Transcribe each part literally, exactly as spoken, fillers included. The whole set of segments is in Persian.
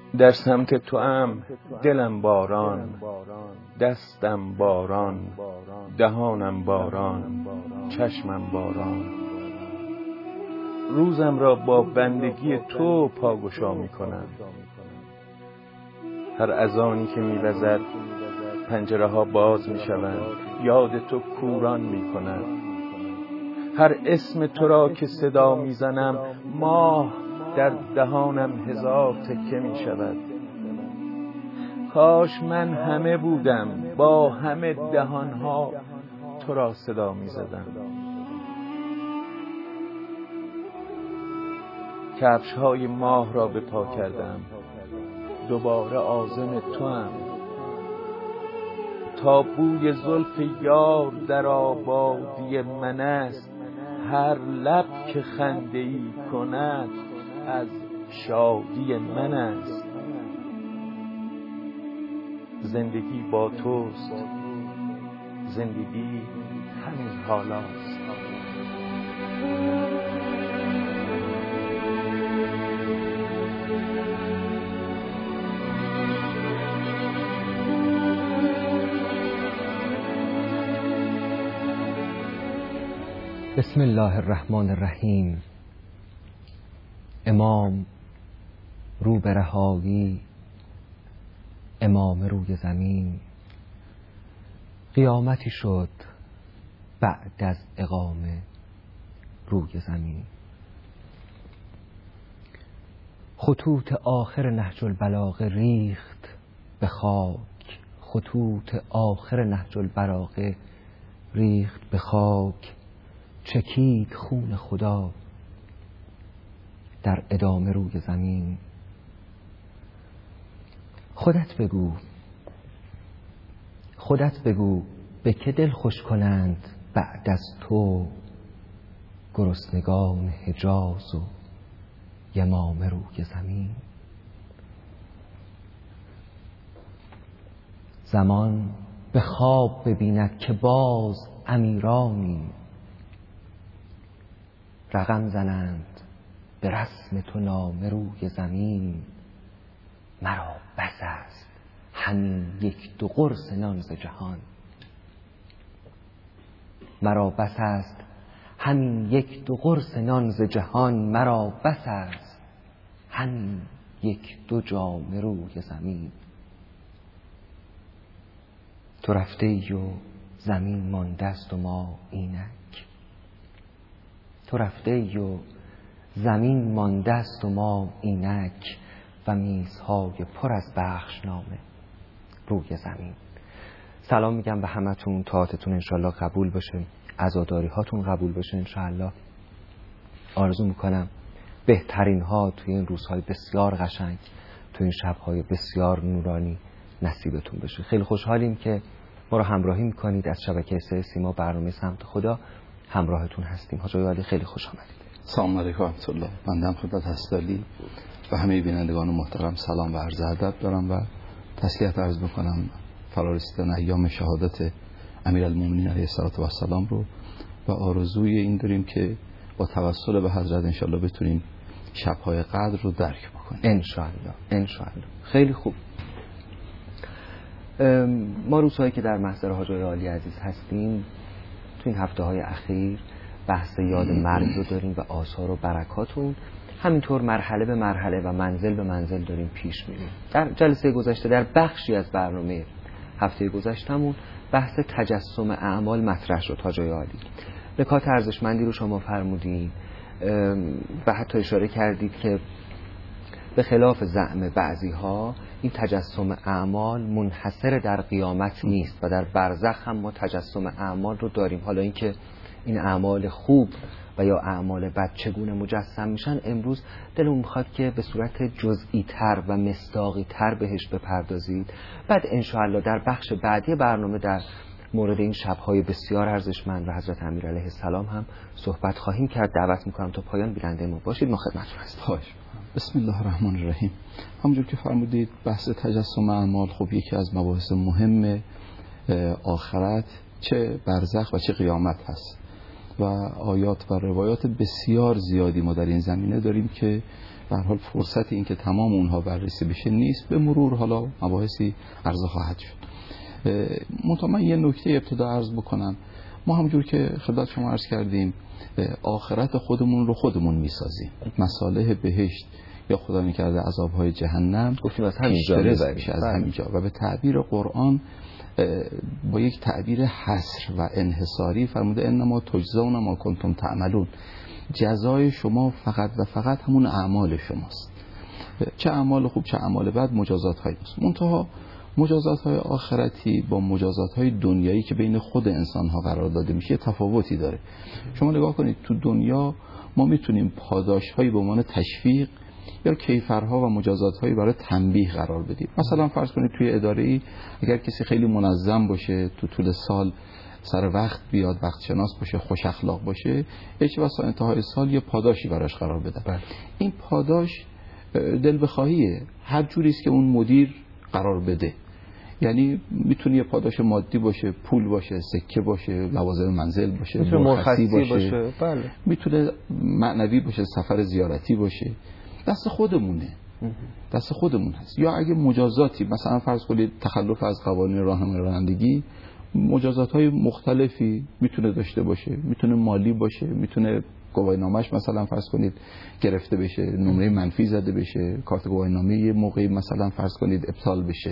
در سمت تو ام دلم باران، دستم باران، دهانم باران، چشمم باران. روزم را با بندگی تو پاگشا می کنم. هر اذانی که می وزد پنجره ها باز می شوند، یاد تو کوران می کند. هر اسم تو را که صدا می زنم، ماه در دهانم هزار تکه می شود. کاش من همه بودم، با همه دهانها تو را صدا می زدم. کفش های ماه را به پا کردم، دوباره عازم تو هم. تا بوی زلف یار در آبادی من است، هر لب که خنده ای کند از شادی من است. زندگی با توست، زندگی همین حالاست. بسم الله الرحمن الرحیم. امام رو به رهایی، امام روی زمین. قیامتی شد بعد از اقامه روی زمین. خطوط آخر نهج البلاغه ریخت به خاک، خطوط آخر نهج البلاغه ریخت به خاک. چکید خون خدا در ادامه روی زمین. خودت بگو، خودت بگو به که دل خوش کنند بعد از تو گرسنگان حجاز و یمامه روی زمین. زمان به خواب ببیند که باز امیرانی رقم زنند به رسم تو نامه روی زمین. مرا بس است همین یک دو قرص نان ز جهان، مرا بس است همین یک دو قرص نان ز جهان. مرا بس است همین یک دو جام روی زمین. تو رفته ای و زمین مانده است و ما اینک، تو رفته ای و زمین مانده است و ما اینک. و میزهای پر از بخشنامه روی زمین. سلام میگم به همتون، طاعتتون انشالله قبول بشه، عزاداری هاتون قبول بشه انشالله. آرزو میکنم بهترین ها توی این روزهای بسیار قشنگ، توی این شبهای بسیار نورانی نصیبتون بشه. خیلی خوشحالیم که ما رو همراهی میکنید. از شبکه سه سیما برنامه سمت خدا همراهتون هستیم. حاج علی خیلی خوش آمدید. سلام علیکم و رحمت الله. بنده خدمت هستالی و همه بینندگان محترم سلام و عرض ادب دارم و تسلیت عرض میکنم فرارسیدن ایام شهادت امیرالمومنین علیه السلام رو و آرزوی این داریم که با توسل به حضرت انشالله بتونیم شبهای قدر رو درک بکنیم انشالله. انشالله. خیلی خوب. ما روزهایی که در محضر حاج علی عزیز هستیم تو این هفته های اخیر بحث یاد مرگ رو داریم و آثار و برکاتون. همینطور مرحله به مرحله و منزل به منزل داریم پیش میریم. در جلسه گذشته در بخشی از برنامه هفته گذشتمون بحث تجسم اعمال مطرح شد. حاج علی نکات ارزشمندی رو شما فرمودین و حتی اشاره کردید که به خلاف زعم بعضی ها این تجسم اعمال منحصر در قیامت نیست و در برزخ هم ما تجسم اعمال رو داریم. حالا اینکه این اعمال خوب و یا اعمال بد چگونه مجسم میشن امروز دلم میخواد که به صورت جزئی تر و مصداقی تر بهش بپردازید. بعد انشاءالله در بخش بعدی برنامه در مورد این شبهای بسیار ارزشمند و حضرت امیر علیه السلام هم صحبت خواهیم کرد. دعوت میکنم تا پایان بیننده ما باشید. ما خدمتتون هستیم. بسم الله الرحمن الرحیم. همونجور که فرمودید بحث تجسم اعمال خب یکی از مباحث مهم آخرت چه برزخ و چه قیامت هست و آیات و روایات بسیار زیادی ما در این زمینه داریم که به هر حال فرصت این که تمام اونها بررسی بشه نیست. به مرور حالا مباحثی عرضه خواهد شد. منتها من یه نکته ابتدا عرض بکنم. ما همونجور که خدمت شما عرض کردیم آخرت خودمون رو خودمون میسازیم. مصالح بهشت یا خدا نکرده عذابهای جهنم گفتیم از همینجا میشه از همینجا و به تعبیر قرآن با یک تعبیر حصر و انحصاری فرموده انما تجزون ما کنتم تعملون، جزای شما فقط و فقط همون اعمال شماست، چه اعمال خوب چه اعمال بد مجازات های است. منتها مجازات های آخرتی با مجازات های دنیایی که بین خود انسان ها قرار داده میشه تفاوتی داره. شما نگاه کنید تو دنیا ما میتونیم پاداش هایی به عنوان تشویق یا کیفرها و مجازات هایی برای تنبیه قرار بدیم. مثلا فرض کنید توی اداره ای اگر کسی خیلی منظم باشه، تو طول سال سر وقت بیاد، وقت شناس باشه، خوش اخلاق باشه، هیچ واسه انتهای سال یه پاداشی براش قرار بدن. بله. این پاداش دل بخواهیه، هر جوری است که اون مدیر قرار بده. یعنی میتونه یه پاداش مادی باشه، پول باشه، سکه باشه، لوازم منزل باشه، میتونه مرخصی باشه, باشه. بله. میتونه معنوی باشه، سفر زیارتی باشه. دست خودمونه، دست خودمون هست. یا اگه مجازاتی مثلا فرض کنید تخلف از قوانین راهنمایی رانندگی، مجازات های مختلفی میتونه داشته باشه، میتونه مالی باشه، میتونه گواهینامه‌اش مثلا فرض کنید گرفته بشه، نمره منفی زده بشه، کارت گواهینامه یه موقعی مثلا فرض کنید ابطال بشه.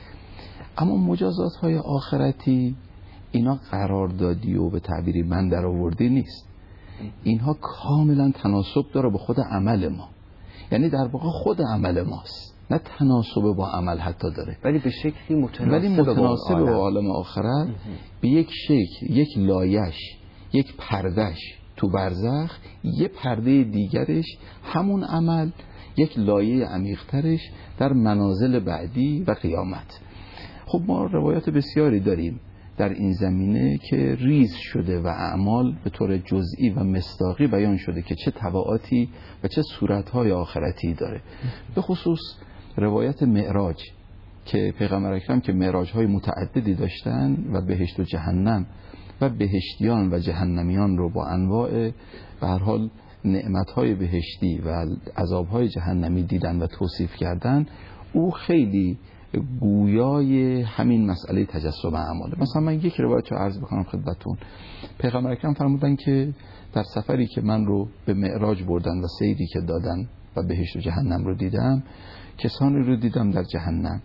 اما مجازات های آخرتی اینا قراردادی و به تعبیری من در آوردی نیست. اینها کاملا تناسب داره با خود عمل ما، یعنی در واقع خود عمل ماست، نه تناسب با عمل حتی داره، ولی به شکلی متناسب, ولی متناسب با عالم آخرت. به یک شکل، یک لایش، یک پردش تو برزخ، یه پرده دیگرش همون عمل، یک لایه عمیق‌ترش در منازل بعدی و قیامت. خب ما روایات بسیاری داریم در این زمینه که ریز شده و اعمال به طور جزئی و مصداقی بیان شده که چه تبعاتی و چه صورت‌های آخرتی داره. به خصوص روایت معراج که پیغمبر اکرم که معراج‌های متعددی داشتن و بهشت و جهنم و بهشتیان و جهنمیان رو با انواع به هر حال نعمت‌های بهشتی و عذاب‌های جهنمی دیدن و توصیف کردن، او خیلی گویای همین مسئله تجسم اعماله. مثلا من یک روایت رو عرض بکنم خدمتتون. پیغمبر اکرم فرمودن که در سفری که من رو به معراج بردن و سیری که دادن و بهشت و جهنم رو دیدم، کسانی رو دیدم در جهنم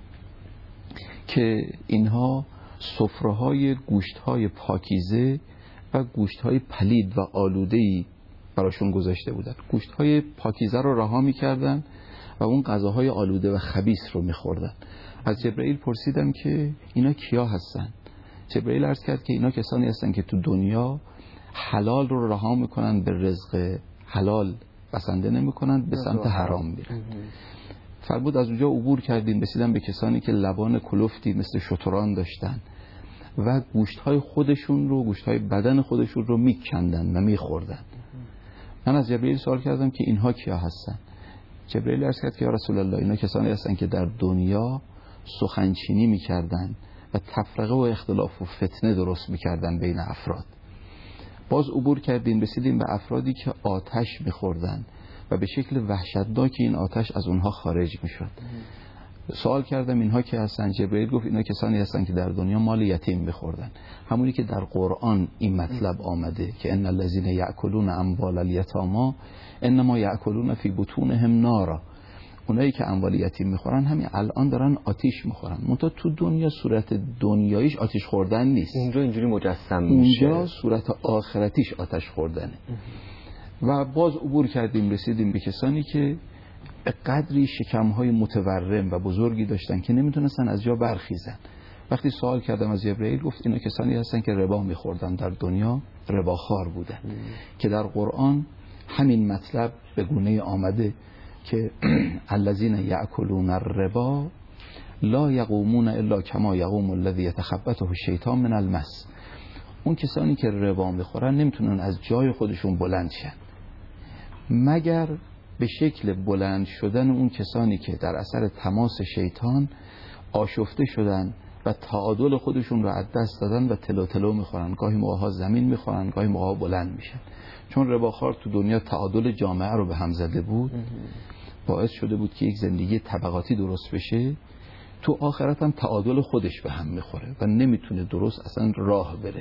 که اینها سفره‌های گوشت‌های پاکیزه و گوشت‌های پلید و آلوده‌ای براشون گذاشته بودن. گوشت‌های پاکیزه رو رها می‌کردن و اون غذاهای آلوده و خبیث رو می‌خوردن. از جبرئیل پرسیدم که اینا کیا هستن؟ جبرئیل عرض کرد که اینا کسانی هستن که تو دنیا حلال رو رها میکنن، به رزق حلال بسنده نمیکنن، به سمت حرام میرن. فرمود از اونجا عبور کردیم رسیدم به کسانی که لبان کلفتی مثل شتران داشتن و گوشت‌های خودشون رو، گوشت‌های بدن خودشون رو میکندن و میخوردن. من از جبرئیل سوال کردم که اینها کیا هستن؟ جبرئیل عرض کرد که یا رسول الله اینا کسانی هستن که در دنیا سخنچینی میکردن و تفرقه و اختلاف و فتنه درست میکردن بین افراد. باز عبور کردیم رسیدیم به افرادی که آتش میخوردن و به شکل وحشتناکی این آتش از اونها خارج میشد. سوال کردم اینها که هستن؟ جبرئیل گفت اینا کسانی هستن که در دنیا مال یتیم میخوردن، همونی که در قرآن این مطلب آمده که ان الذين یاکلون اموال الیتامی انما یاکلون فی بطونهم نارا. اونایی که اموال یتیم میخورن همین الان دارن آتش میخورن، منتها تو دنیا صورت دنیاییش آتش خوردن نیست، اونجا اینجوری مجسم میشه، اونجا صورت آخرتیش آتش خوردنه. و باز عبور کردیم رسیدیم به کسانی که قدری شکمهای متورم و بزرگی داشتن که نمیتونستن از جا برخیزن. وقتی سوال کردم از جبرئیل گفت اینا کسانی هستن که ربا میخوردن، در دنیا رباخوار بودن. ام. که در قرآن همین مطلب به گونه آمده که الذین یأکلون الربا لا یقومون الا کما یقوم الذی یتخبطه الشیطان من المس. اون کسانی که ربا میخورن نمیتونن از جای خودشون بلند شن مگر به شکل بلند شدن اون کسانی که در اثر تماس شیطان آشفته شدن و تعادل خودشون رو از دست دادن و تلو تلو میخورن. گاهی موقع ها زمین میخورن، گاهی موقع ها بلند میشن. چون رباخوار تو دنیا تعادل جامعه رو به هم زده بود، باعث شده بود که یک زندگی طبقاتی درست بشه. تو آخرت هم تعادل خودش به هم میخوره و نمیتونه درست اصلا راه بره.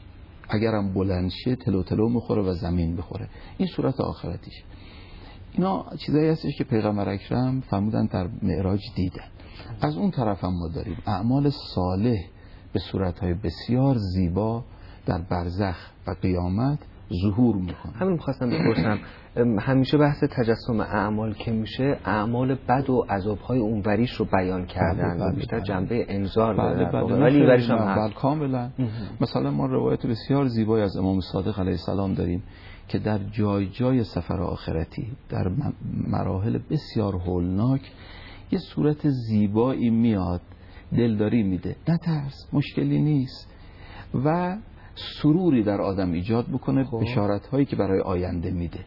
اگرم بلند شه تلو تلو میخوره و زمین بخوره. این صورت آخرتیش. اینا چیزایی هستش که پیغمبر اکرم فرمودن در معراج دیدن. از اون طرف هم ما داریم اعمال صالح به صورتهای بسیار زیبا در برزخ و قیامت ظهور میکنه. همین می‌خواستم بپرسم، همیشه بحث تجسم اعمال که میشه اعمال بد و عذاب‌های اونوریش رو بیان کردن و بیشتر جنبه انذار داره، ولی اینوریش هم بله کاملا. مثلا ما روایت بسیار زیبایی از امام صادق علیه السلام داریم که در جای جای سفر آخرتی در مراحل بسیار هولناک یه صورت زیبایی میاد، دلداری میده، نترس، مشکلی نیست و سروری در آدم ایجاد بکنه، بشارت هایی که برای آینده میده.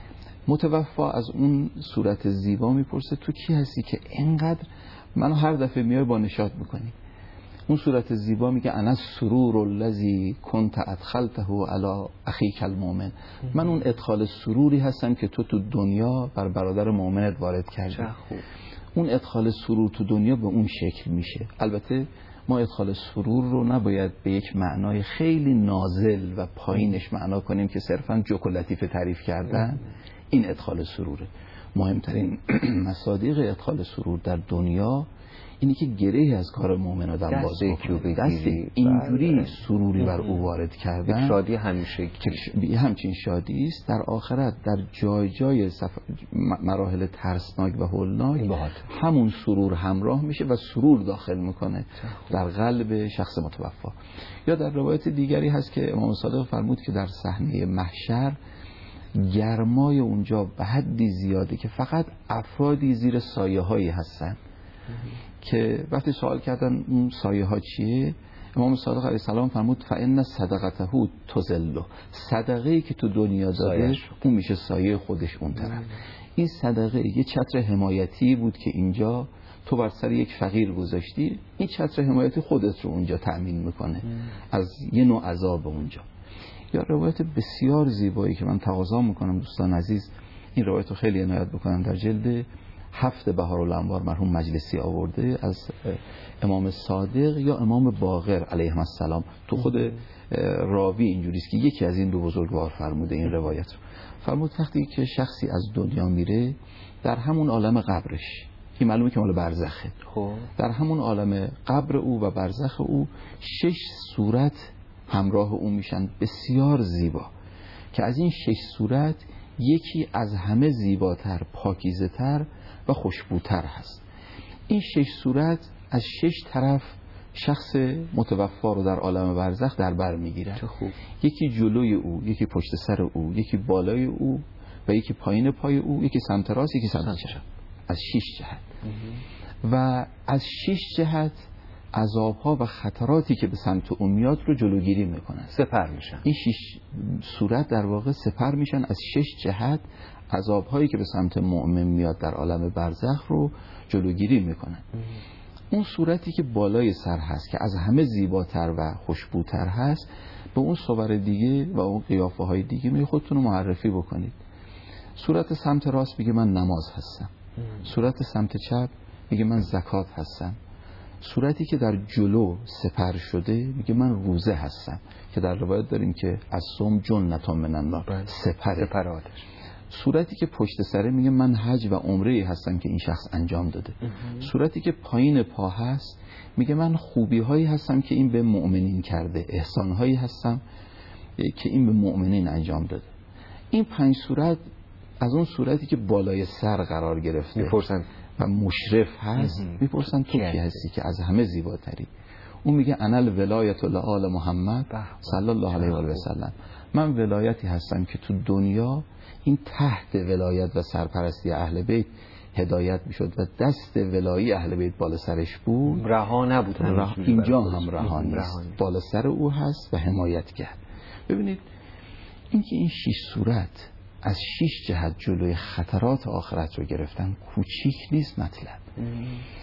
متوفا از اون صورت زیبا میپرسه تو کی هستی که اینقدر منو هر دفعه میای با نشاط میکنی؟ اون صورت زیبا میگه انا السرور الذی کنت ادخلته علی اخیک المؤمن. من اون ادخال سروری هستم که تو تو دنیا بر برادر مؤمنت وارد کردی. اون ادخال سرور تو دنیا به اون شکل میشه. البته ما ادخال سرور رو نباید به یک معنای خیلی نازل و پایینش معنا کنیم که صرفاً جوک و لطیفه تعریف کردن. این ادخال سروره. مهمترین مصادیق ادخال سرور در دنیا اینی که گرهی از کار مؤمن آدم باز بکنه، دست اینجوری سروری بر او وارد کردن، شادی همیشه همچین شادی است. در آخرت در جای جای سفر... مراحل ترسناک و هولناک همون سرور همراه میشه و سرور داخل میکنه در قلب شخص متوفا. یا در روایت دیگری هست که امام صادق فرمود که در صحنه محشر گرمای اونجا به حدی زیاده که فقط افرادی زیر سایه هایی هستن که وقتی سوال کردن اون سایه ها چیه، امام صادق علیه السلام فرمود فإن صدقته تذله. صدقه‌ای که تو دنیا داده اون میشه سایه خودش اون طرف. این صدقه یه چتر حمایتی بود که اینجا تو بر سر یک فقیر گذاشتی، این چتر حمایتی خودت رو اونجا تأمین میکنه از یه نوع عذاب اونجا. یا روایت بسیار زیبایی که من تقاضا میکنم دوستان عزیز این روایت رو خیلی عنایت بکنن، در جلد هفت بهارالانوار مرحوم مجلسی آورده از امام صادق یا امام باقر علیه السلام. تو خود راوی اینجوریست که یکی از این دو بزرگوار فرموده این روایت رو. فرمود وقتی که شخصی از دنیا میره در همون عالم قبرش، این معلومه که مال برزخه، در همون عالم قبر او و برزخ او شش صورت همراه او میشن بسیار زیبا که از این شش صورت یکی از همه زیباتر، پاکیزه‌تر و خوشبوتر هست. این شش صورت از شش طرف شخص متوفا رو در عالم برزخ در بر میگیرن. یکی جلوی او، یکی پشت سر او، یکی بالای او و یکی پایین پای او، یکی سمت راست، یکی سمت چپ، از شش جهت. و از شش جهت عذاب‌ها و خطراتی که به سمت اون میاد رو جلوگیری میکنن، سپر میشن. این شش صورت در واقع سپر میشن از شش جهت عذاب‌هایی که به سمت مؤمن میاد در عالم برزخ رو جلوگیری میکنن. اون صورتی که بالای سر هست که از همه زیباتر و خوشبوتر هست، به اون صور دیگه و اون قیافه های دیگه می خودتون رو معرفی بکنید. صورت سمت راست میگه من نماز هستم، صورت سمت چپ میگه من زکات هستم، صورتی که در جلو سپر شده میگه من روزه هستم که در روایت داریم که از صوم جنة من النار، سپر سپر آتش. صورتی که پشت سره میگه من حج و عمره هستم که این شخص انجام داده. صورتی که پایین پا هست میگه من خوبی هایی هستم که این به مؤمنین کرده، احسان هایی هستم که این به مؤمنین انجام داده. این پنج صورت از اون صورتی که بالای سر قرار گرفته میپرسن و مشرف هست، میپرسن تو کی هستی که از همه زیباتری؟ اون میگه انا الولایت لآل محمد صلی الله علیه و سلم. من ولایتی هستم که تو دنیا این تحت ولایت و سرپرستی اهل بیت هدایت میشد و دست ولایی اهل بیت بالا سرش بود، رها نبود. رها اینجا هم رها نیست، بالا سر او هست و حمایت کرد. ببینید اینکه این شش صورت از شش جهت جلوی خطرات آخرت رو گرفتن کوچیک نیست مطلب.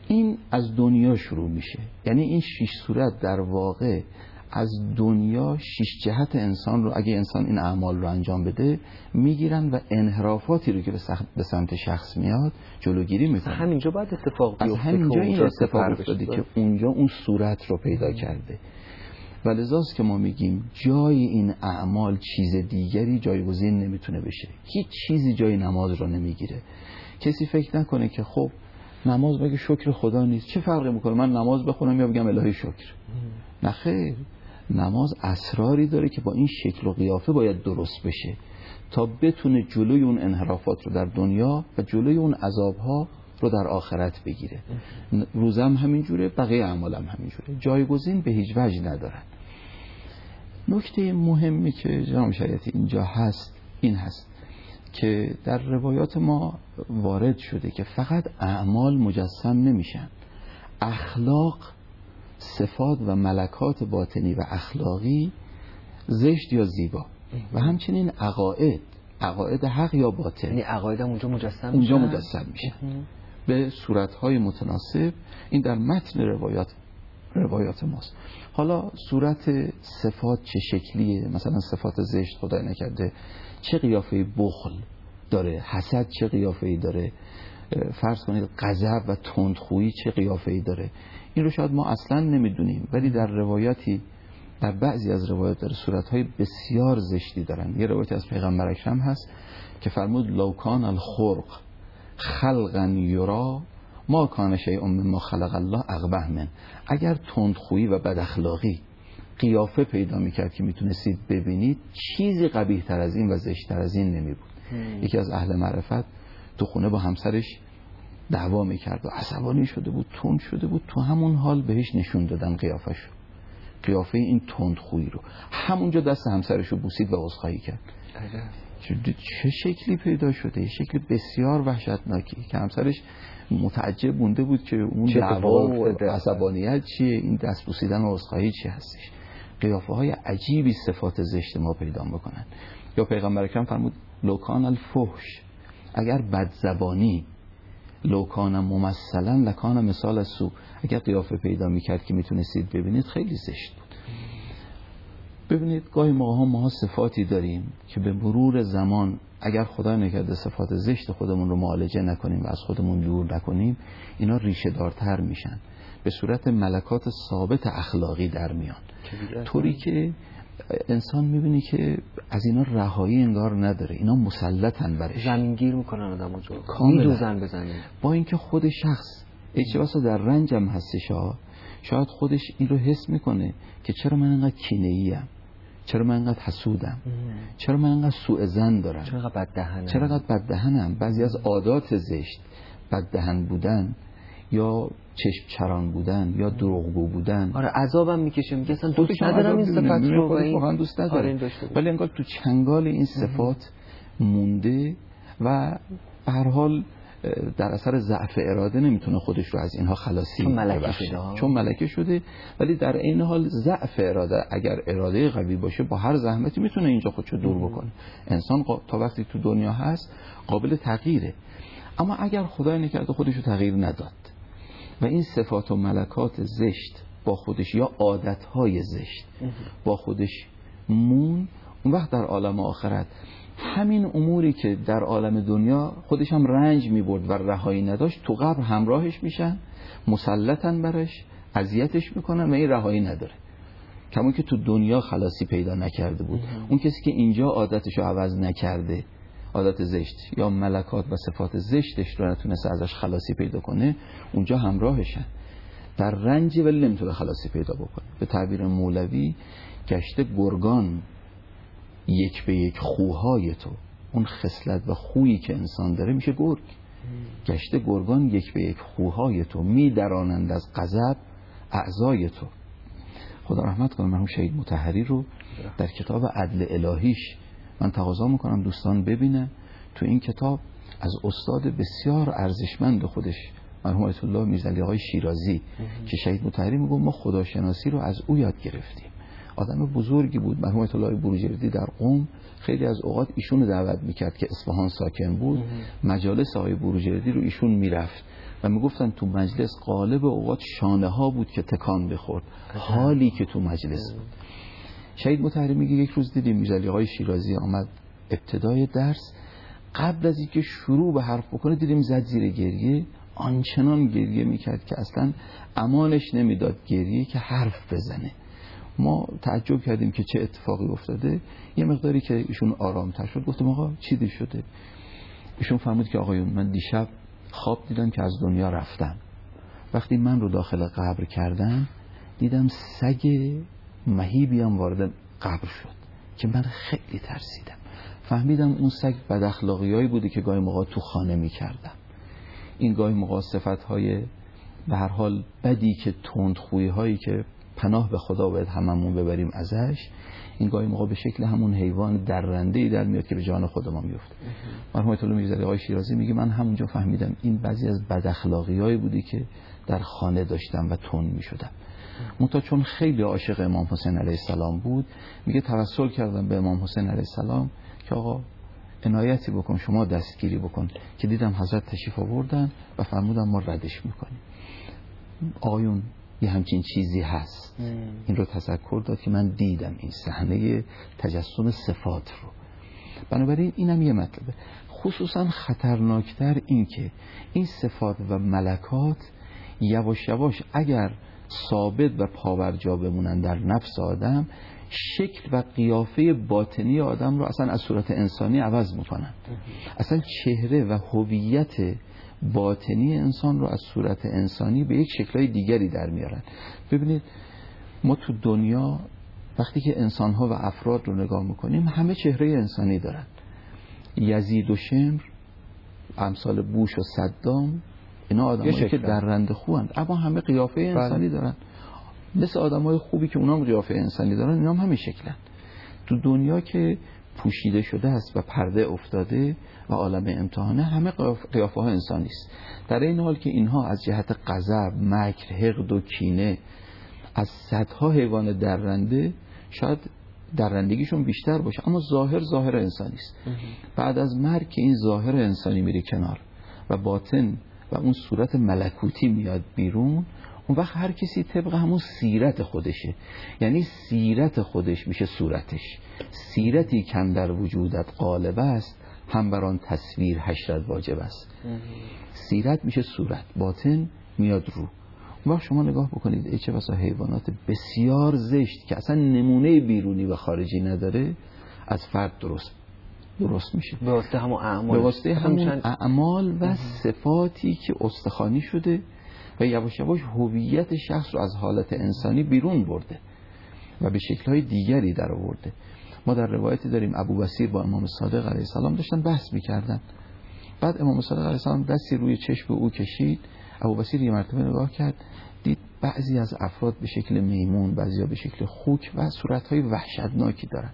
این از دنیا شروع میشه. یعنی این شش صورت در واقع از دنیا شش جهت انسان رو، اگه انسان این اعمال رو انجام بده، میگیرن و انحرافاتی رو که به سمت شخص میاد جلوگیری میکنن. همینجا باید اتفاق بیفته، از همینجا این اتفاق افتاده که اونجا اون صورت رو پیدا کرده. و لذاست که ما میگیم جای این اعمال چیز دیگری جایگزین نمیتونه بشه. هیچ چیزی جای نماز رو نمیگیره. کسی فکر نکنه که خب نماز بگه شکر خدا نیست، چه فرقی میکنه من نماز بخونم یا بگم الهی شکر؟ نه خیر، نماز اسراری داره که با این شکل و قیافه باید درست بشه تا بتونه جلوی اون انحرافات رو در دنیا و جلوی اون عذابها رو در آخرت بگیره. روزم همینجوره، بقیه اعمالم همینجوره، جایگزین به هیچ وجه ندارن. نکته مهمی که جناب شریعتی اینجا هست این هست که در روایات ما وارد شده که فقط اعمال مجسم نمیشن، اخلاق، صفات و ملکات باطنی و اخلاقی، زشت یا زیبا، و همچنین عقاید، عقاید حق یا باطل، یعنی عقاید هم اونجا مجسم اونجا مجسم میشن به صورتهای متناسب. این در متن روایات روایات ماست. حالا صورت صفات چه شکلیه؟ مثلا صفات زشت خدای نکرده چه قیافه بخل داره، حسد چه قیافه‌ای داره، فرض کنید غضب و تندخویی چه قیافه‌ای داره، این رو شاید ما اصلا نمیدونیم، ولی در روایاتی، در بعضی از روایات داره صورتهای بسیار زشتی دارن. یه روایت از پیغمبر اکرم هست که فرمود لو کان الخرق خلقا یرا ما کان شیء مما خلق الله اقبح من. اگر تندخویی و بد اخلاقی قیافه پیدا میکرد که میتونستید ببینید، چیزی قبیح تر از این و زشت تر از این نمی بود. یکی از اهل معرفت تو خونه با همسرش دعوا میکرد و عصبانی شده بود، تند شده بود، تو همون حال بهش نشون دادن قیافه شو، قیافه این تندخویی رو، همونجا دست همسرش رو بوسید و عذرخواهی کرد. چه شکلی پیدا شده، شکل بسیار وحشتناکی که همسرش متعجب مونده بود که اون دعوا و عصبانیت چیه، این دست بوسیدن و عذرخواهی چی هستش. قیافه های عجیبی صفات زشت ما پیدا میکنن. یا پیغمبر اکرم فرمود لوکان الفحش، اگر بدزبانی، لوکان ممثلا لکان مثال سو، اگر قیافه پیدا میکرد که میتونستید ببینید خیلی زشت بود. ببینید گاهی موقع ها ما صفاتی داریم که به مرور زمان اگر خدا نکرده صفات زشت خودمون رو معالجه نکنیم و از خودمون دور نکنیم، اینا ریشه دارتر میشن، به صورت ملکات ثابت اخلاقی در میان، طوری که انسان میبینی که از اینا رهایی انگار نداره، اینا مسلطن برش، زمینگیر میکنن آدمو، جو میدوزن بزنن. با اینکه خود شخص اجباسا در رنجم هستش ها، شاید خودش این رو حس میکنه که چرا من انقدر کینه‌ایم، چرا من انقدر حسودم، چرا من انقدر سوء ظن دارم، چرا انقدر بددهنم، چرا انقدر بددهنم. بعضی از عادات زشت، بددهن بودن یا چشم چران بودن یا دروغگو بودن، آره عذابم میکشه، میگه اصلا دوست ندارم این صفات رو، و این دوست ندارم، ولی انگار تو چنگال این صفات مونده و به هر حال در اثر ضعف اراده نمیتونه خودش رو از اینها خلاصی چون ملکه شده، چون ملکه شده. ولی در این حال ضعف اراده، اگر اراده قوی باشه با هر زحمتی میتونه اینجا خودشو دور بکنه. انسان تا وقتی تو دنیا هست قابل تغییره، اما اگر خدای نکرده خودشو تغییر نداد و این صفات و ملکات زشت با خودش یا عادتهای زشت با خودش مون، اون وقت در عالم آخرت همین اموری که در عالم دنیا خودش هم رنج می برد و رهایی نداشت، تو قبر همراهش میشن، مسلطن برش، اذیتش میکنن و این رهایی نداره. کمون که تو دنیا خلاصی پیدا نکرده بود، اون کسی که اینجا عادتشو عوض نکرده، عادت زشت یا ملکات و صفات زشتش رو نتونسته ازش خلاصی پیدا کنه، اونجا همراهشن در رنج ولی نمیتونه خلاصی پیدا بکنه. به تعبیر مولوی گشته گرگان یک به یک خوهای تو، اون خصلت و خویی که انسان داره میشه گرگ. گشته گرگان یک به یک خوهای تو، می درانند از غضب اعضای تو. خدا رحمت کنه مرحوم شهید مطهری رو در کتاب عدل الهیش من تقاضا میکنم دوستان ببینن. تو این کتاب از استاد بسیار ارزشمند خودش مرحوم آیت الله میرزا علی آقای شیرازی که شهید مطهری میگه ما خداشناسی رو از او یاد گرفتیم. آدم بزرگی بود. مرحوم آیت الله بروجردی در قم خیلی از اوقات ایشون دعوت میکرد که اصفهان ساکن بود، مجالس آقای بروجردی رو ایشون میرفت و میگفتن تو مجلس غالب اوقات شانه ها بود که تکان بخورد، حالی که تو مجلس بود. شهید مطهری میگه یک روز دیدیم میرزا علی آقای شیرازی آمد ابتدای درس، قبل از اینکه شروع به حرف بکنه دیدیم زد زیر گریه، آنچنان گریه میکرد که اصلا امانش نمیداد گریه که حرف بزنه. ما تعجب کردیم که چه اتفاقی افتاده. یه مقداری که ایشون آرام‌تر شد گفتم آقا چی شده؟ ایشون فرمود که آقایون من دیشب خواب دیدم که از دنیا رفتم. وقتی من رو داخل قبر کردم دیدم سگ مهیبی هم وارد قبر شد که من خیلی ترسیدم. فهمیدم اون سگ بد اخلاقیایی بوده که گاهی موقع تو خانه می‌کردم. این گاهی موقع صفت‌های به هر حال بدی که تندخویی‌هایی که پناه به خدا باید هممون ببریم ازش، این گاهی موقع به شکل همون حیوان درنده‌ای در میاد که به جان خود ما میفته. مرحوم آیت الله میرزا علی آقای شیرازی میگه من همونجا فهمیدم این بعضی از بد اخلاقی‌هایی بودی که در خانه داشتم و تند میشدم. منتها چون خیلی عاشق امام حسین علیه السلام بود، میگه توسل کردم به امام حسین علیه السلام که آقا عنایتی بکن، شما دستگیری بکن، که دیدم حضرت تشریف آوردن و فرمودن ما ردش میکنیم. آقایون یه همچین چیزی هست. این رو تذکر داد که من دیدم این صحنه تجسم صفات رو. بنابراین اینم یه مطلبه. خصوصا خطرناکتر این که این صفات و ملکات یواش یواش اگر ثابت و پاورجا بمونن در نفس آدم، شکل و قیافه باطنی آدم رو اصلا از صورت انسانی عوض میکنن. اصلا چهره و هویت باطنی انسان رو از صورت انسانی به یک شکلهای دیگری در میارن. ببینید ما تو دنیا وقتی که انسانها و افراد رو نگاه میکنیم همه چهره انسانی دارن. یزید و شمر، امثال بوش و صدام، اینا آدمایی که درنده خوند اما همه قیافه انسانی دارن. مثل آدمای خوبی که اونام قیافه انسانی دارن، اینا هم همین شکلن. تو دنیا که پوشیده شده است و پرده افتاده و عالم امتحانه، همه قیافه ها انسانی است. در این حال که اینها از جهت غضب، مکر، حقد و کینه از صدها حیوان درنده شاید درندگیشون بیشتر باشه، اما ظاهر ظاهر انسانی است. بعد از مرگ که این ظاهر انسانی میره کنار و باطن و اون صورت ملکوتی میاد بیرون، اون وقت هر کسی طبق همون سیرت خودشه. یعنی سیرت خودش میشه صورتش. سیرتی کن در وجودت غالب است، هم بران تصویر حشرت واجب است. سیرت میشه صورت، باطن میاد رو. اون وقت شما نگاه بکنید ای چه بسا حیوانات بسیار زشت که اصلا نمونه بیرونی و خارجی نداره از فرد درست درست میشه به واسطه همون اعمال، به واسطه همون اعمال و صفاتی که استخوانی شده و یواش یواش هویت شخص رو از حالت انسانی بیرون برده و به شکل‌های دیگری در آورده. ما در روایتی داریم ابو بصیر با امام صادق علیه السلام داشتن بحث می‌کردن. بعد امام صادق علیه السلام دستی روی چشم او کشید. ابو بصیر یه مرتبه نگاه کرد، دید بعضی از افراد به شکل میمون، بعضیا به شکل خوک و صورت‌های وحشتناکی دارن.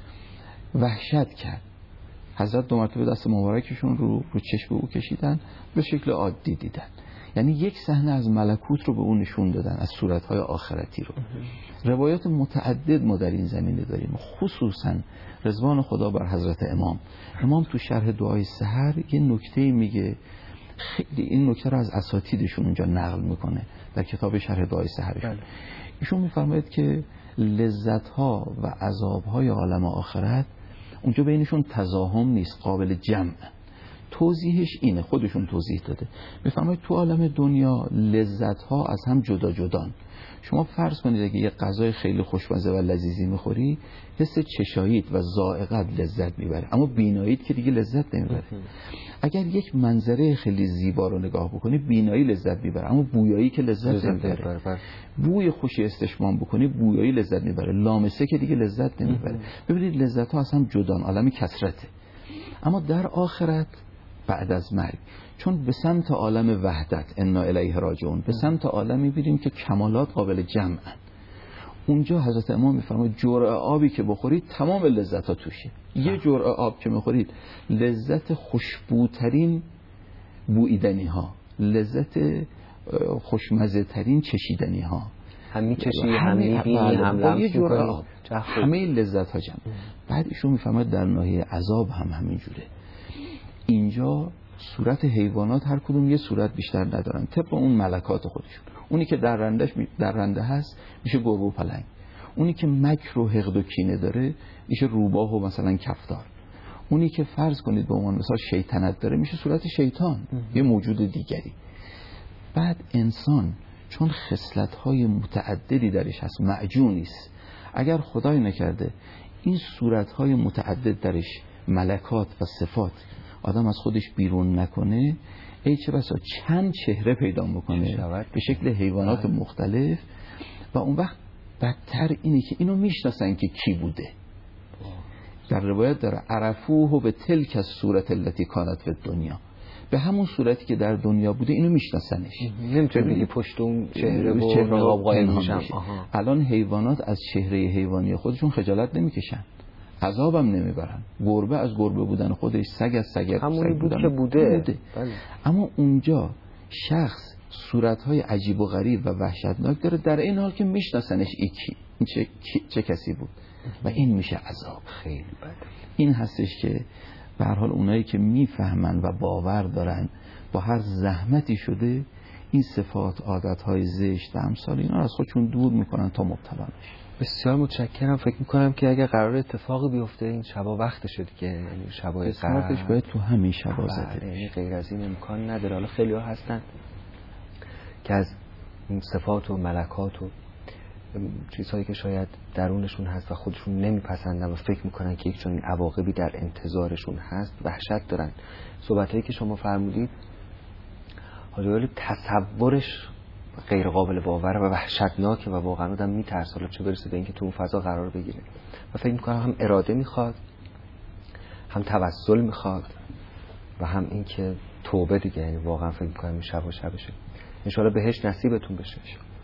وحشت کرد. حضرت دو مرتبه دست مبارکشون رو رو چشم او کشیدن، به شکل عادی دیدن. یعنی یک صحنه از ملکوت رو به اون نشون دادن، از صورت‌های آخرتی رو. روایات متعدد ما در این زمینه داریم، خصوصا رضوان خدا بر حضرت امام. امام تو شرح دعای سحر یه نکته میگه، خیلی این نکته رو از اساتیدشون اونجا نقل میکنه در کتاب شرح دعای سحرشون. ایشون میفرماید که لذت‌ها و عذاب‌های عالم آخرت اونجا بینشون تزاحم نیست، قابل جمع. توضیحش اینه، خودشون توضیح داده. میفرماید تو عالم دنیا لذت ها از هم جدا جدان. شما فرض کنید اگه یه غذای خیلی خوشمزه و لذیذی میخوری، حس چشاییت و ذائقت لذت میبره، اما بیناییت که دیگه لذت نمیبره. اگر یک منظره خیلی زیبا رو نگاه بکنی، بینایی لذت میبره، اما بویایی که لذت نمیبره. بوی خوشی استشمام بکنی، بویایی لذت میبره، لامسه که دیگه لذت نمیبره. ببینید لذت ها از هم جدان، عالم کثرته. اما در آخرت بعد از مرگ، چون به سمت عالم وحدت انا الیه راجعون، به سمت عالمی می‌بینیم که کمالات قابل جمعن. اونجا حضرت امام میفرماید جرعه آبی که بخورید تمام لذت‌ها توشه. یه جرعه آب که می‌خورید لذت خوشبوترین بوییدنی‌ها، لذت خوشمزه ترین چشیدنی‌ها، هم میچشی هم میبینی هم لمس میکنی، همه لذت ها جمع. بعد ایشون میفهمد در ناحیه عذاب هم همین جوره. اینجا صورت حیوانات هر کدوم یه صورت بیشتر ندارن طبق اون ملکات خودشون. اونی که درندش درنده هست میشه گربه و پلنگ، اونی که مکر و حقد و کینه داره میشه روباه و مثلا کفتار، اونی که فرض کنید به عنوان مثلا شیطنت داره میشه صورت شیطان، یه موجود دیگری. بعد انسان چون خصلت‌های متعددی درش هست، معجونی است، اگر خدای نکرده این صورت‌های متعدد درش ملکات و صفات آدم از خودش بیرون نکنه، ای چه بسا چند چهره پیدا بکنه به شکل حیوانات مختلف. و اون وقت بدتر اینه که اینو میشناسن که کی بوده. در روایت داره عرفوه به تلک از صورت التي کانت فی دنیا، به همون صورتی که در دنیا بوده اینو میشناسنش. نمیتونی بگی پشت اون چهره و نقاب قایم میشم. الان حیوانات از چهره حیوانی خودشون خجالت نمیکشن، عذابم نمیبرن. گربه از گربه بودن خودش، سگ از سگ همونی بود بودن که بوده, بوده. بله. اما اونجا شخص صورتهای عجیب و غریب و وحشتناک داره، در این حال که میشناسنش ای کی، چه, چه کسی بود. و این میشه عذاب. خیلی بده. این هستش که به هر حال اونایی که میفهمن و باور دارن با هر زحمتی شده این صفات، عادتهای زشت و امثال اینا از خودشون دور میکنن تا مبتلا نشن. بسیار متشکرم. فکر میکنم که اگر قرار اتفاقی بیفته این شبا وقتشه دیگه، یعنی شبای قرارش باید تو همین شبا زده، یعنی غیر از این امکان نداره. حالا خیلی ها هستن که از این صفات و ملکات و چیزهایی که شاید درونشون هست و خودشون نمیپسندن و فکر میکنن که یک چنین عواقبی در انتظارشون هست، وحشت دارن. صحبتایی که شما فرمودید حالا ولی تصورش غیر قابل باوره و وحشتناکه و واقعا آدم میترسه، حالا چه برسه به اینکه تو اون فضا قرار بگیره. و فکر میکنم هم اراده میخواد، هم توسل میخواد و هم اینکه توبه دیگه. یعنی واقعا فکر میکنم این شب و شبشه. ان شاءالله بهش نصیبتون بشه.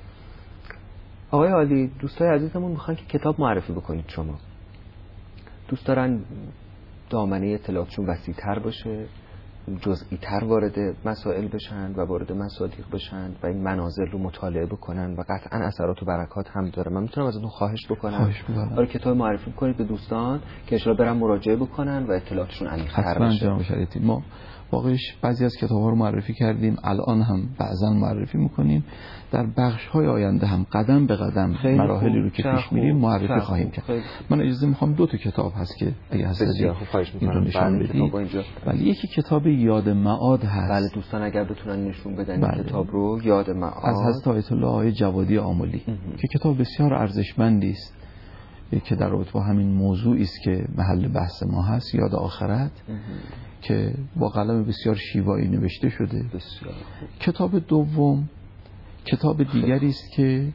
آقای عالی، دوستای عزیزمون میخوان که کتاب معرفی بکنید. شما دوست دارن دامنه اطلاعاتشون وسیع‌تر باشه، جزئی تر وارد مسائل بشن و وارد مصادیق بشن و این منازل رو مطالعه بکنن و قطعا اثرات و برکات هم داره. من میتونم ازتون خواهش بکنم خواهش بکنم آره کتاب معرفی کنید به دوستان که ان شاءالله برن مراجعه بکنن و اطلاعاتشون عمیق‌تر بشه. حتما جناب شریعتی، ما واقعش بعضی از کتاب‌ها رو معرفی کردیم، الان هم بعضا معرفی میکنیم، در بخش‌های آینده هم قدم به قدم مراحلی رو که پیش میریم معرفی خواهیم کرد. من اجازه میخوام دو تا کتاب هست که اگه هست این رو نشون بدید. ولی یکی کتاب یاد معاد هست. بله دوستان اگر بتونن نشون بدن بله. کتاب رو، یاد معاد از حضرت آیت الله آقای جوادی آملی که کتاب بسیار ارزشمندی است که در رابطه با همین موضوعی است که محل بحث ما هست، یاد آخرت، که با قلم بسیار شیوایی نوشته شده. بسیار. کتاب دوم کتاب دیگری است که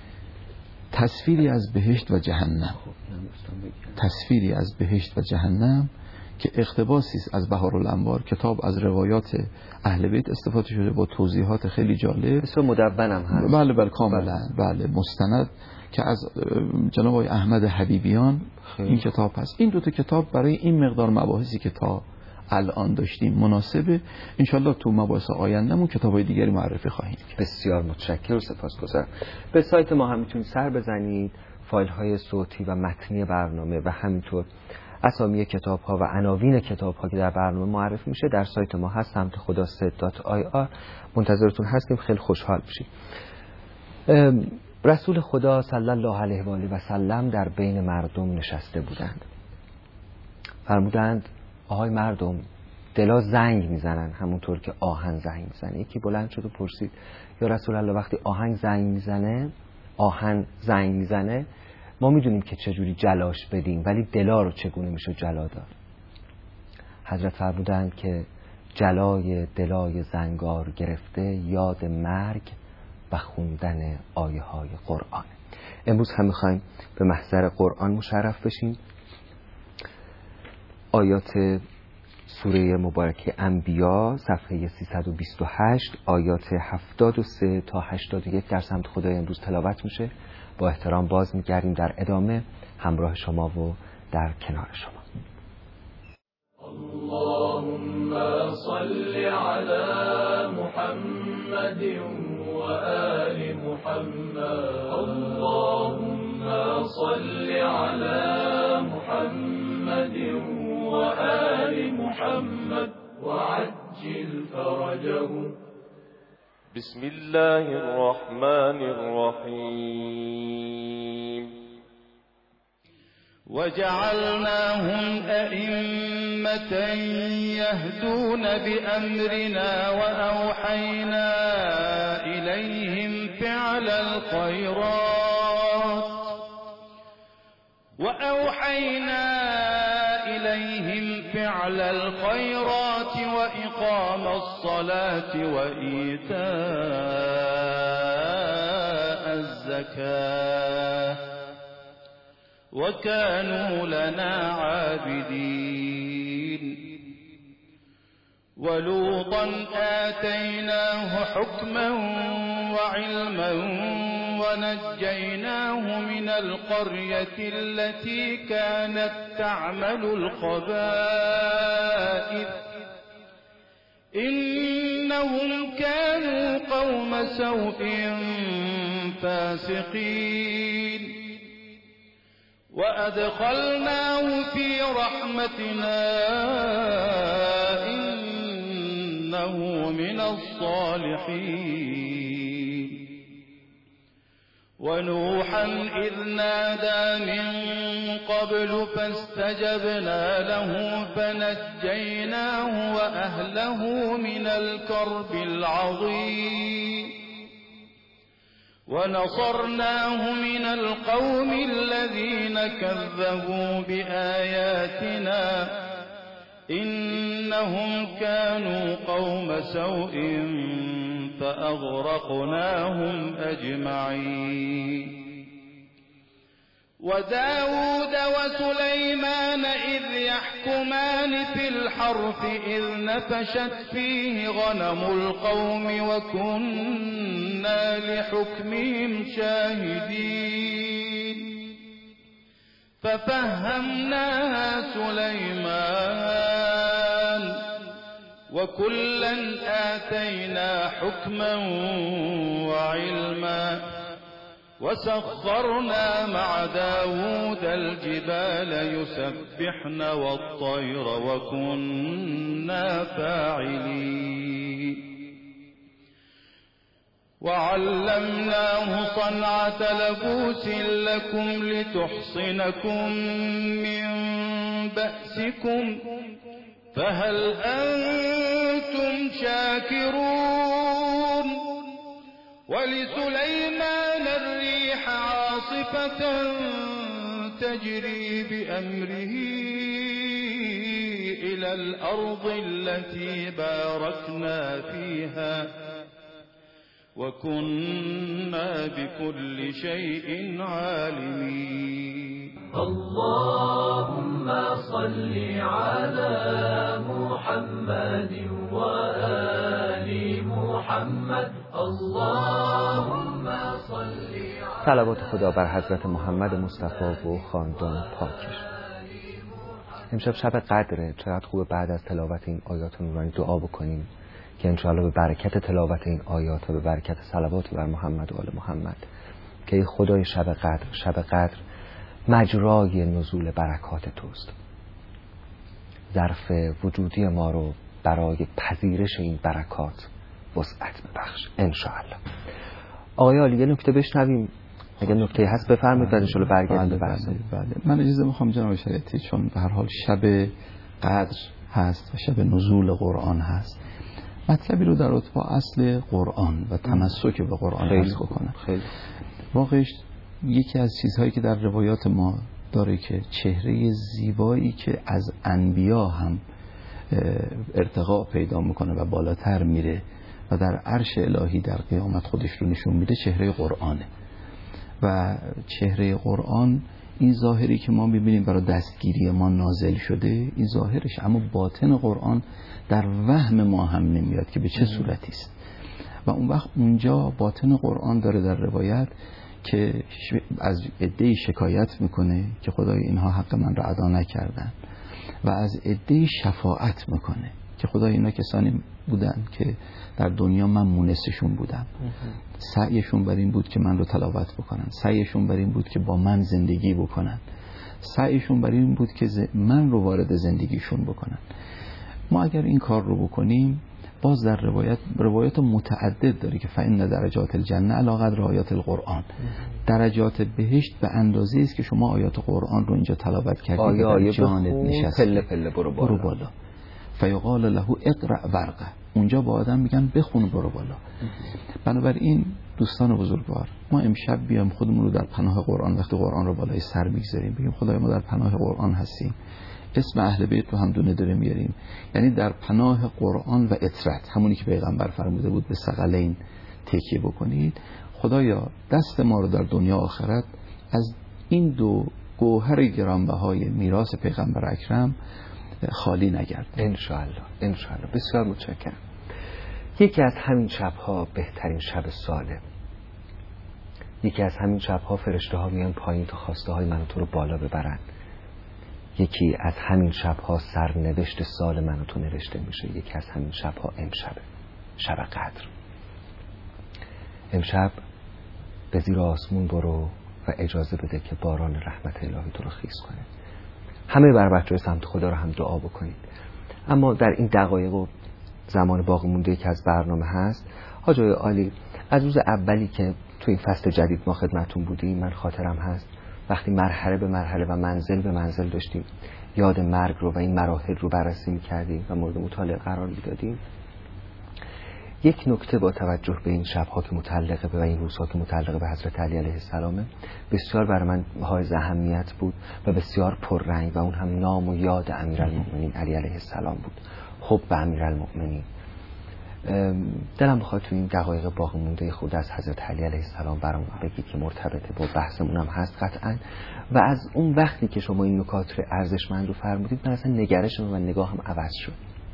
تصویری از بهشت و جهنم، تصویری از بهشت و جهنم که اقتباسی است از بهارالانوار. کتاب از روایات اهل بیت استفاده شده با توضیحات خیلی جالب، بسیار مدونم هست. بله بله کاملا بله مستند که از جناب آقای احمد حبیبیان این کتاب هست. این دو تا کتاب برای این مقدار مباحثی که تا الان داشتیم مناسبه. انشالله تو مباحث آیندهمون کتابای دیگری معرفی خواهیم کرد. بسیار متشکرم و سپاسگزارم. به سایت ما هم میتونید سر بزنید، فایل های صوتی و متنی برنامه و همینطور اسامی کتاب ها و عناوین کتاب ها که در برنامه معرفی میشه در سایت ما هست، سمت خدا سه دات آی آر. منتظرتون هستیم، خیلی خوشحال میشیم. رسول خدا صلی الله علیه و آله و سلم در بین مردم نشسته بودند. فرمودند آهای مردم، دلا زنگ میزنن همونطور که آهن زنگ میزنه. یکی بلند شد و پرسید یا رسول الله وقتی آهنگ زنگ میزنه آهن زنگ میزنه ما میدونیم که چجوری جلاش بدیم، ولی دلا رو چگونه میشه جلا داد؟ حضرت فرمودند که جلای دلای زنگار گرفته یاد مرگ و خوندن آیه های قرآن. امروز هم میخوایم به محضر قرآن مشرف بشیم. آیات سوره مبارکه انبیا صفحه سیصد و بیست و هشت، آیات هفتاد و سه تا هشتاد و یک در سمت خدای امروز تلاوت میشه. با احترام باز میگردیم در ادامه همراه شما و در کنار شما. اللهم صل على محمد و آل محمد محمد اللهم صل على محمد وآل محمد وعجل فرجهم. بسم الله الرحمن الرحيم. وجعلناهم أئمة يهدون بأمرنا وأوحينا إليهم فعل الخيرات وأوحينا إليهم فعل الخيرات وإقام الصلاة وإيتاء الزكاة وكانوا لنا عابدين. ولوطا آتيناه حكما وعلما ونجيناه من القرية التي كانت تعمل الخبائث إنهم كانوا قوم سوء فاسقين. وأدخلناه في رحمتنا إنه من الصالحين. ونوحا إذ نادى من قبل فاستجبنا له فنجيناه وأهله من الكرب العظيم. ونصرناه من القوم الذين كذبوا بآياتنا إنهم كانوا قوم سوء فأغرقناهم أجمعين. وداود وسليمان إذ يحكمان في الحرث إذ نفشت فيه غنم القوم وكنا لحكمهم شاهدين. ففهمناها سليمان وكلا آتينا حكما وعلما. وسخرنا مع داود الجبال يسبحن والطير وكنا فاعلين. وعلمناه صنعة لبوس لكم لتحصنكم من بأسكم فهل أنتم شاكرون. ولسليمان الريح عاصفة تجري بأمره إلى الأرض التي باركنا فيها وكنا بكل شيء عالمين. اللهم صل على محمد وآل محمد. اللهم صل. صلوات خدا بر حضرت محمد مصطفی و خاندان پاکش. امشب شب قدره. چقدر خوبه بعد از تلاوت این آیات نورانی دعا بکنیم که انشاءالله به برکت تلاوت این آیات و به برکت صلوات بر محمد و آل محمد که ای خدای شب قدر، شب قدر مجرای نزول برکات توست. ظرف وجودی ما رو برای پذیرش این برکات وسعت ببخش انشاءالله. آقای عالی یه نکته بشنویم، اگه نکته هست بفرمایید بعد انشاءالله برگردیم به بحث. بله. من اجازه میخوام جناب شریعتی، چون به هر حال شب قدر هست و شب نزول قرآن هست، مطلبی رو در رتبه اصل قرآن و تمسک به قرآن حفظ بکنم. خیلی واقعش یکی از چیزهایی که در روایات ما داره که چهره زیبایی که از انبیا هم ارتقا پیدا میکنه و بالاتر میره و در عرش الهی در قیامت خودش رو نشون میده، چهره قرآنه. و چهره قرآن این ظاهری که ما میبینیم برای دستگیری ما نازل شده، این ظاهرش، اما باطن قرآن در وهم ما هم نمیاد که به چه صورتی است. و اون وقت اونجا باطن قرآن داره در روایت که از عده‌ای شکایت میکنه که خدای اینها حق من را ادا نکردن، و از عده‌ای شفاعت میکنه که خدای اینا کسانی بودن که در دنیا من مونسشون بودم. سعیشون بر این بود که من رو تلاوت بکنن، سعیشون بر این بود که با من زندگی بکنن، سعیشون بر این بود که من رو وارد زندگیشون بکنن. ما اگر این کار رو بکنیم، باز در روایت روایت متعدد داره که فإن درجات الجنه علی قدر آیات القرآن، درجات بهشت به اندازه است که شما آیات قرآن رو اینجا تلاوت کردید آیه آیه جانت نشسته، پله پله برو بالا, برو بالا. فیقال له اقرأ ورقه، اونجا با آدم میگن بخون برو بالا. بنابراین دوستان بزرگوار، ما امشب بیام خودمون رو در پناه قرآن، وقتی قرآن رو بالای سر میگذاریم، بگیم خدای ما در پناه قرآن هستیم، اسم اهل بیت رو هم دونه داره میاریم، یعنی در پناه قرآن و اطرت، همونی که پیغمبر فرموده بود به ثقلین تکیه بکنید. خدایا دست ما رو در دنیا آخرت از این دو گوهر گرانبهای میراث پیغمبر اکرم خالی نگرد. انشاءالله انشاءالله. بسیار متشکرم. یکی از همین شبها بهترین شب ساله، یکی از همین شبها فرشته ها میان پایین تا خواسته های من و تو رو بالا ببرن، یکی از همین شبها سرنوشت سال من و تو نوشته میشه، یکی از همین شبها امشبه، شب قدر. امشب به زیر آسمون برو و اجازه بده که باران رحمت الهی تو رو خیس کنه. همه بر بچه‌های سمت خدا رو هم دعا بکنید. اما در این دقایق و زمان باقی مونده که از برنامه هست، حاج آقای عالی، از روز اولی که تو این فصل جدید ما خدمتون بودیم، من خاطرم هست وقتی مرحله به مرحله و منزل به منزل داشتیم یاد مرگ رو و این مراحل رو بررسی می‌کردیم و مورد مطالعه قرار می‌دادیم، یک نکته با توجه به این شب‌ها که متعلقه به و این روزها که متعلقه به حضرت علی علیه السلام بسیار برای من حائز اهمیت بود و بسیار پررنگ، و اون هم نام و یاد امیرالمؤمنین علی علیه السلام بود. خب به امیرالمؤمنین دلم بخواد تو این دقایق باقی مونده خود از حضرت علی علیه السلام برام بگید که مرتبطه با بحثمون هم هست قطعا، و از اون وقتی که شما این نکات رو ارزشمند رو فرمودید، من اصلا نگرشم و نگاهم عوض شد.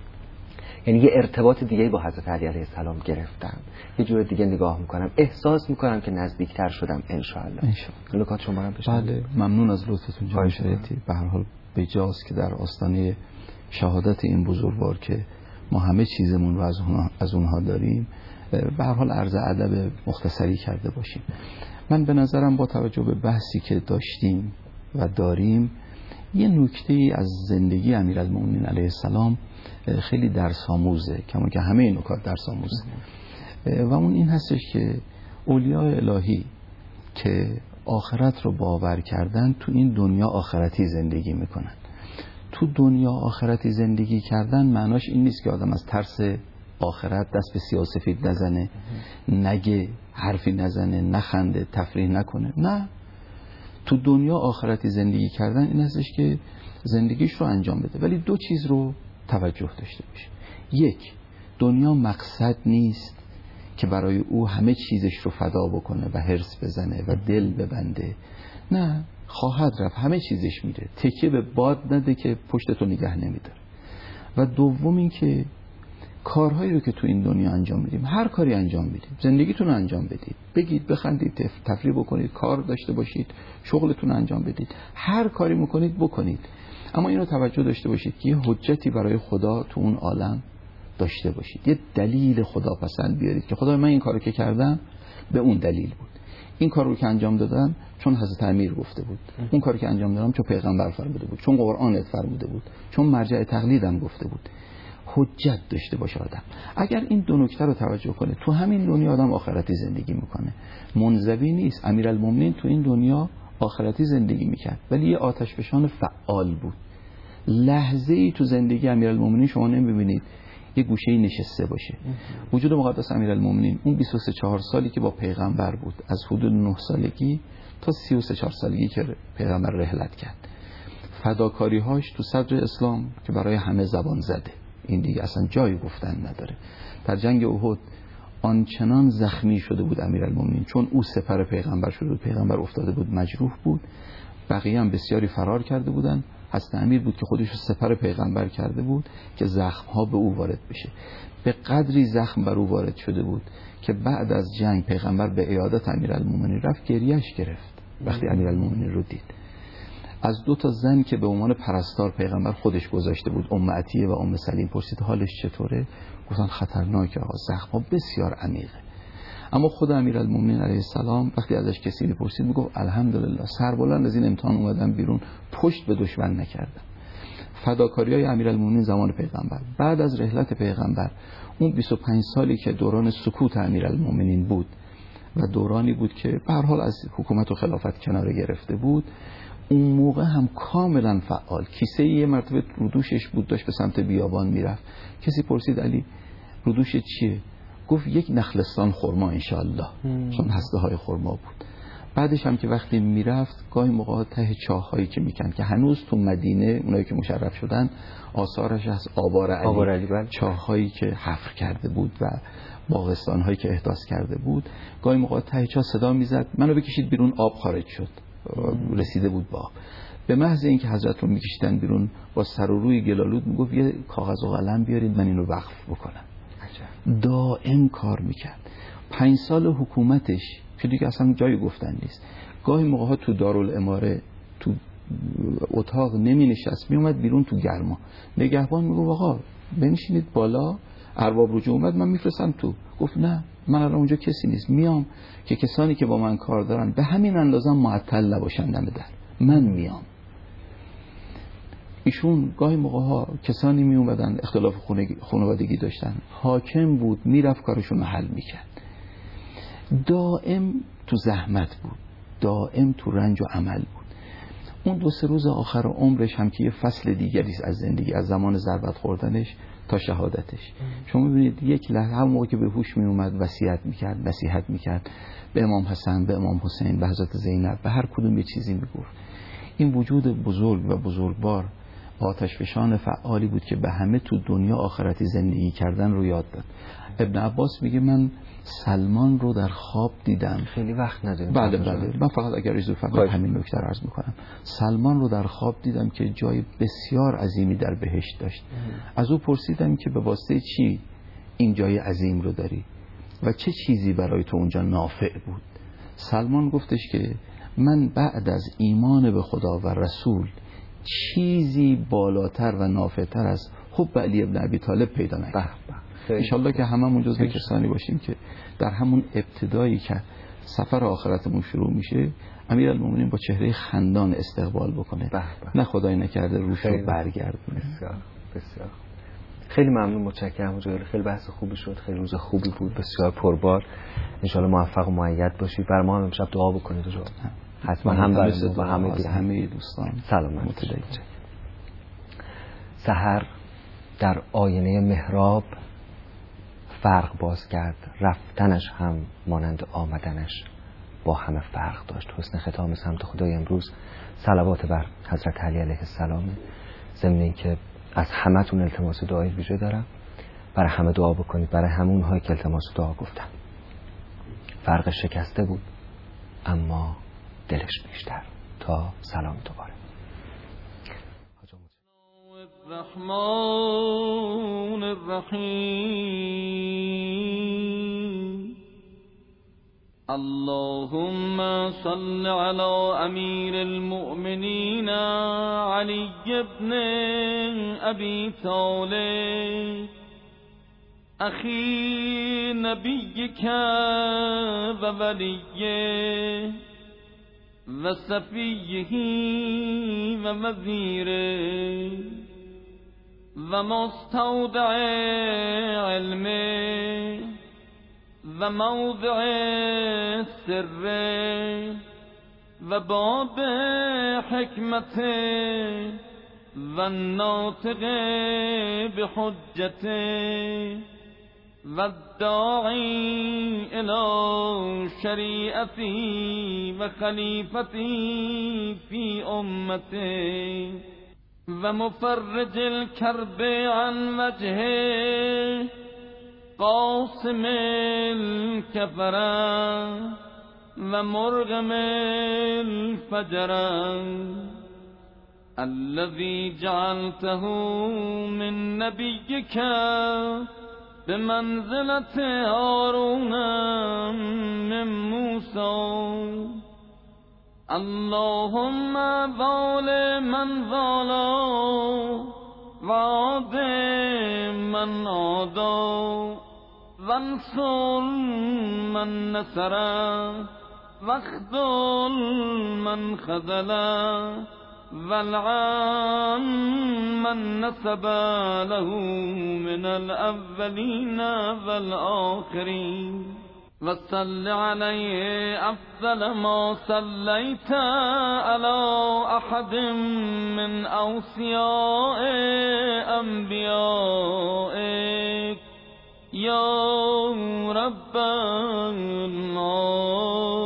یعنی یه ارتباط دیگه با حضرت علی علیه السلام گرفتم، یه جور دیگه نگاه میکنم، احساس میکنم که نزدیکتر شدم انشاءالله. انشاءالله. نکات شما هم بشنم. بله، ممنون از لطفتون جناب شریعتی. به هر حال بجاست که در آستانه شهادت این بزرگوار که ما همه چیزمون رو از اونها, از اونها داریم، به هر حال عرض ادب مختصری کرده باشیم. من به نظرم با توجه به بحثی که داشتیم و داریم، یه نکته از زندگی امیرالمؤمنین علیه السلام خیلی درس آموزه، کما که همه این نکات درس آموزه، و اون این هستش که اولیاء الهی که آخرت رو باور کردن تو این دنیا آخرتی زندگی میکنن. تو دنیا آخرتی زندگی کردن معناش این نیست که آدم از ترس آخرت دست به سیاه سفید نزنه، نگه، حرفی نزنه، نخنده، تفریح نکنه. نه، تو دنیا آخرتی زندگی کردن این هستش که زندگیش رو انجام بده، ولی دو چیز رو توجه داشته باشه. یک، دنیا مقصد نیست که برای او همه چیزش رو فدا بکنه و حرص بزنه و دل ببنده. نه، خواهد رفت، همه چیزش میره، تکیه به باد نده که پشتتو نگه نمیداره. و دوم این که کارهایی رو که تو این دنیا انجام میدیم، هر کاری انجام میدیم، زندگیتون رو انجام بدید، بگید، بخندید، تفریح بکنید، کار داشته باشید، شغلتون رو انجام بدید، هر کاری میکنید بکنید، اما اینو توجه داشته باشید که یه حجتی برای خدا تو اون عالم داشته باشید، یه دلیل خداپسند بیارید که خدای من این کارو که کردم به اون دلیل بود، این کار رو که انجام دادم چون حضرت امیر گفته بود، اون کاری که انجام دادم چون پیغمبر فرموده بود، چون قرآن فرموده بود، چون مرجع تقلیدم گفته بود. حجت داشته باشه آدم. اگر این دو نکته رو توجه کنه، تو همین دنیا آدم آخرتی زندگی میکنه، منزوی نیست. امیرالمومنین تو این دنیا آخرتی زندگی میکرد، ولی یه آتشفشان فعال بود. لحظه ای تو زندگی امیرالمومنین شما نمیبینید یه گوشه‌ای نشسته باشه. وجود مقدس امیرالمومنین اون بیست و سه چهار سالی که با پیغمبر بود، از حدود نه سالگی تا سی و سه چهار سالگی که پیغمبر رحلت کرد، فداکاری‌هاش تو صدر اسلام که برای همه زبان زده، این دیگه اصلا جای گفتن نداره. در جنگ احد آنچنان زخمی شده بود امیرالمومنین، چون او سپر پیغمبر شده بود، پیغمبر افتاده بود، مجروح بود، بقیه هم بسیاری فرار کرده بودن. حضرت امیر بود که خودش رو سپر پیغمبر کرده بود که زخم‌ها به او وارد بشه. به قدری زخم بر او وارد شده بود که بعد از جنگ پیغمبر به عیادت امیرالمومنین رفت، گریهش گرفت وقتی امیرالمومنین رو دید. از دو تا زن که به عنوان پرستار پیغمبر خودش گذاشته بود، ام عطیه و ام سلیم، پرسید حالش چطوره؟ گفتن خطرناکه آقا، زخم‌ها بسیار عمیقه. اما خود امیرالمومنین علیه السلام وقتی ازش کسی میپرسید میگفت الحمدلله، سربلند از این امتحان اومدم بیرون، پشت به دشمن نکردم. فداکاری‌های امیرالمومنین زمان پیغمبر. بعد از رحلت پیغمبر اون بیست و پنج سالی که دوران سکوت امیرالمومنین بود و دورانی بود که به هر حال از حکومت و خلافت کنار گرفته بود، اون موقع هم کاملا فعال. کیسه یه مرتبه رودوشش بود، داشت به سمت بیابان میرفت. کسی پرسید علی رودوشت چیه؟ گفت یک نخلستان خرما انشالله، چون هسته های خرما بود. بعدش هم که وقتی میرفت گاهی موقع ته چاهایی که میکند که هنوز تو مدینه اونایی که مشرف شدن آثارش از آبار علی, آبار علی چاهایی که حفر کرده بود و باغستانهایی که احداث کرده بود، گاهی موقع ته چاه صدا میزد منو بکشید بیرون، آب خارج شد، رسیده بود با آب. به محض اینکه حضرت رو میکشیدن بیرون با سر و روی گلالود میگفت یه کاغذ و قلم بیارید من اینو وقف بکنم. دائم کار میکرد. پنج سال حکومتش که دیگه اصلا جایی گفتن نیست. گاهی موقع ها تو دارالاماره تو اتاق نمی نشست، می اومد بیرون تو گرما. نگهبان میگو آقا بنشینید بالا، ارباب رجوع اومد من میفرستم تو. گفت نه، من الان اونجا کسی نیست، میام که کسانی که با من کار دارن به همین اندازه معطل نباشن دم در، من میام. ایشون گاهی موقع ها کسانی می اومدن اختلاف خانوادگی داشتن، حاکم بود، میرفت کارشون رو حل میکرد. دائم تو زحمت بود، دائم تو رنج و عمل بود. اون دو سه روز آخر عمرش هم که یه فصل دیگری از زندگی، از زمان ضربت خوردنش تا شهادتش. شما ببینید یک لحظه هم موقع که به هوش می اومد وصیت میکرد، نصیحت میکرد به امام حسن، به امام حسین، به حضرت زینب، به هر کدوم یه چیزی میگفت. این وجود بزرگ و بزرگوار، آتشفشان فعالی بود که به همه تو دنیا آخرتی زندگی کردن رو یاد داد. ابن عباس میگه من سلمان رو در خواب دیدم. خیلی وقت نداریم. بله بله، من فقط اگر اجازه فرمایید همین نکته رو عرض میکنم. سلمان رو در خواب دیدم که جای بسیار عظیمی در بهشت داشت. از او پرسیدم که به واسطه چی این جای عظیم رو داری و چه چیزی برای تو اونجا نافع بود؟ سلمان گفتش که من بعد از ایمان به خدا و رسول چیزی بالاتر و نافعتر از حب علی ابن ابی طالب پیدا نکردم. انشالله که هممون جزو کسانی باشیم که در همون ابتدایی که سفر آخرتمون شروع میشه امیرالمومنین با چهره خندان استقبال بکنه، نه خدای نکرده روش رو برگردونه. بسیار بسیار خیلی ممنون، متشکرم. خیلی بحث خوبی شد، خیلی روز خوبی بود، بسیار پربار. انشالله موفق و مؤید باشی. بر ما هم امشب دعا بکنید تو حتما، هم برای و همه همه دوستان سلامت. سحر در آینه محراب فرق باز کرد، رفتنش هم مانند آمدنش با همه فرق داشت. حسن ختام سمت خدای امروز صلوات بر حضرت علی علیه السلام. ضمن این که از همتون التماس دعای ویژه دارم، برای همه دعا بکنید، برای همون هایی که التماس دعا گفتم. فرق شکسته بود اما دلش بیشتر. تا سلام دوباره. الرحمن الرحیم اللهم صل على امیر المؤمنین علی ابن ابی طالب اخی نبیک و ولیه و صفیه و وزیره و مستودع علمه و موضع سره و باب حکمته و ناطق بحجته و الداعی الى شریعتی و خلیفتی فی امته و مفرج الکرب عن وجهه قاسم الکفر و مرغم الفجر الذي جعلته من نبيك بمنزلة هارون من موسى اللهم وال من والا وعاد من عادا وانصر من نصر واخذل من خذل والعن من نسب له من الأولين والآخرين وصل عليه أفضل ما صليت على أحد من أوصياء أنبيائك يا رب العالمين.